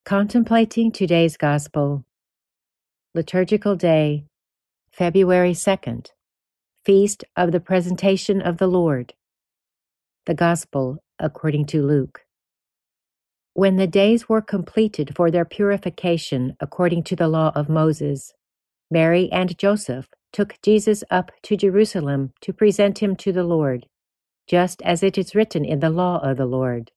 Contemplating today's Gospel. Liturgical Day, February 2nd. Feast of the Presentation of the Lord. The Gospel according to Luke. When the days were completed for their purification according to the law of Moses, Mary and Joseph took Jesus up to Jerusalem to present him to the Lord, just as it is written in the law of the Lord.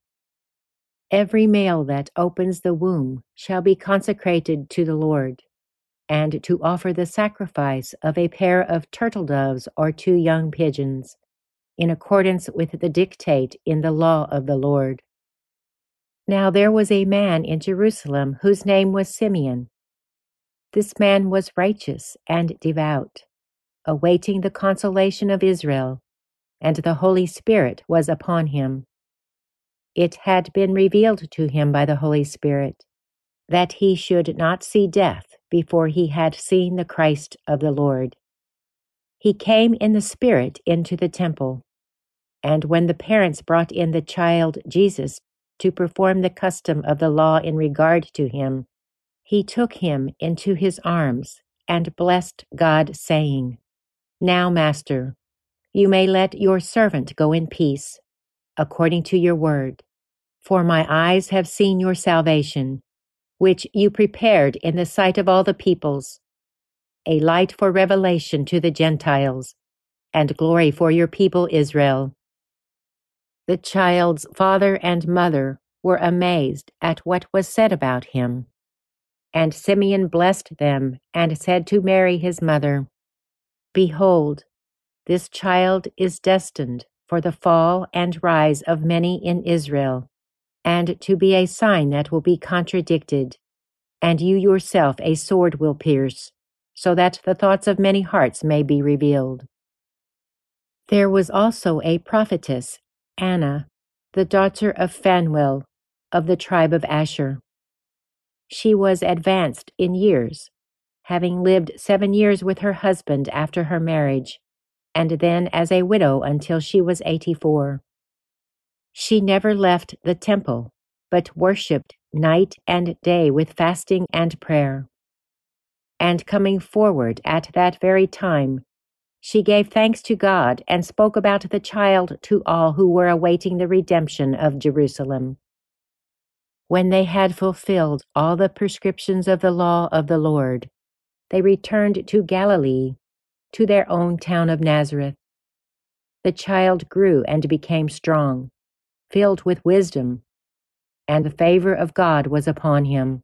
Every male that opens the womb shall be consecrated to the Lord, and to offer the sacrifice of a pair of turtle doves or 2 young pigeons, in accordance with the dictate in the law of the Lord. Now there was a man in Jerusalem whose name was Simeon. This man was righteous and devout, awaiting the consolation of Israel, and the Holy Spirit was upon him. It had been revealed to him by the Holy Spirit that he should not see death before he had seen the Christ of the Lord. He came in the Spirit into the temple, and when the parents brought in the child Jesus to perform the custom of the law in regard to him, he took him into his arms and blessed God, saying, "Now, Master, you may let your servant go in peace, according to your word. For my eyes have seen your salvation, which you prepared in the sight of all the peoples, a light for revelation to the Gentiles, and glory for your people Israel." The child's father and mother were amazed at what was said about him. And Simeon blessed them and said to Mary his mother, "Behold, this child is destined for the fall and rise of many in Israel, and to be a sign that will be contradicted, and you yourself a sword will pierce, so that the thoughts of many hearts may be revealed." There was also a prophetess, Anna, the daughter of Phanuel, of the tribe of Asher. She was advanced in years, having lived 7 years with her husband after her marriage, and then as a widow until she was 84. She never left the temple, but worshipped night and day with fasting and prayer. And coming forward at that very time, she gave thanks to God and spoke about the child to all who were awaiting the redemption of Jerusalem. When they had fulfilled all the prescriptions of the law of the Lord, they returned to Galilee, to their own town of Nazareth. The child grew and became strong, filled with wisdom, and the favor of God was upon him.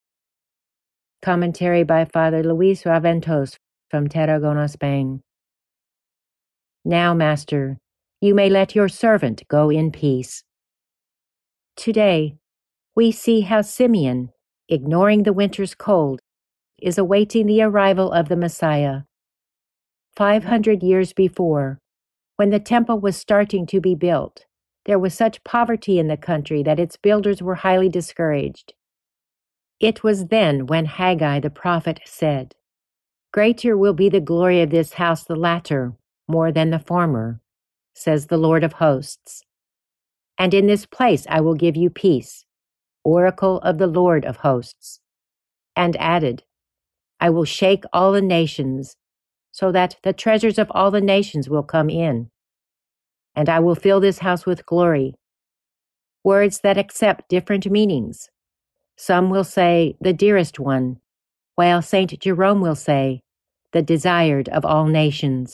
Commentary by Father Luis Raventos from Tarragona, Spain. Now, Master, you may let your servant go in peace. Today, we see how Simeon, ignoring the winter's cold, is awaiting the arrival of the Messiah. 500 years before, when the temple was starting to be built, there was such poverty in the country that its builders were highly discouraged. It was then when Haggai the prophet said, "Greater will be the glory of this house the latter, more than the former, says the Lord of hosts. And in this place I will give you peace, oracle of the Lord of hosts." And added, "I will shake all the nations, so that the treasures of all the nations will come in. And I will fill this house with glory." Words that accept different meanings. Some will say, "the dearest one," while St. Jerome will say, "the desired of all nations."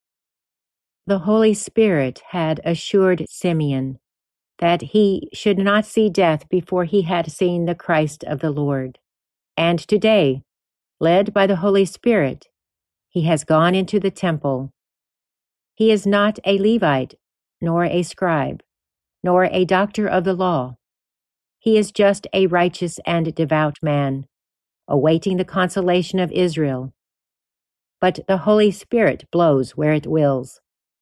The Holy Spirit had assured Simeon that he should not see death before he had seen the Christ of the Lord. And today, led by the Holy Spirit, he has gone into the temple. He is not a Levite, nor a scribe, nor a doctor of the law. He is just a righteous and devout man, awaiting the consolation of Israel. But the Holy Spirit blows where it wills.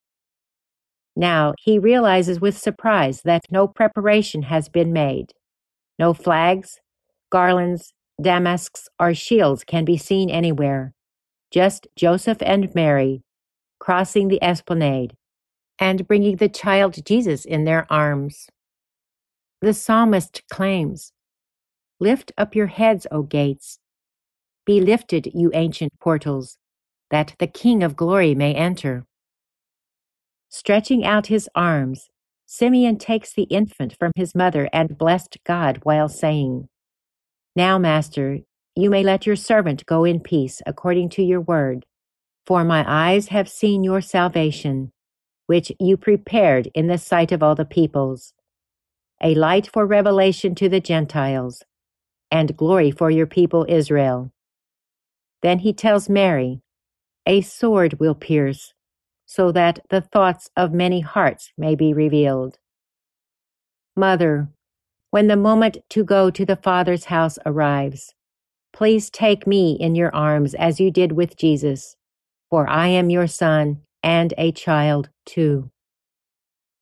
Now he realizes with surprise that no preparation has been made. No flags, garlands, damasks, or shields can be seen anywhere. Just Joseph and Mary crossing the esplanade and bringing the child Jesus in their arms. The psalmist claims, Lift up your heads, O gates. Be lifted, you ancient portals, that the King of glory may enter. Stretching out his arms, Simeon takes the infant from his mother and blessed God while saying, "Now, Master, you may let your servant go in peace according to your word, for my eyes have seen your salvation, which you prepared in the sight of all the peoples, a light for revelation to the Gentiles, and glory for your people Israel." Then he tells Mary, "A sword will pierce, so that the thoughts of many hearts may be revealed." Mother, when the moment to go to the Father's house arrives, please take me in your arms as you did with Jesus, for I am your son and a child too.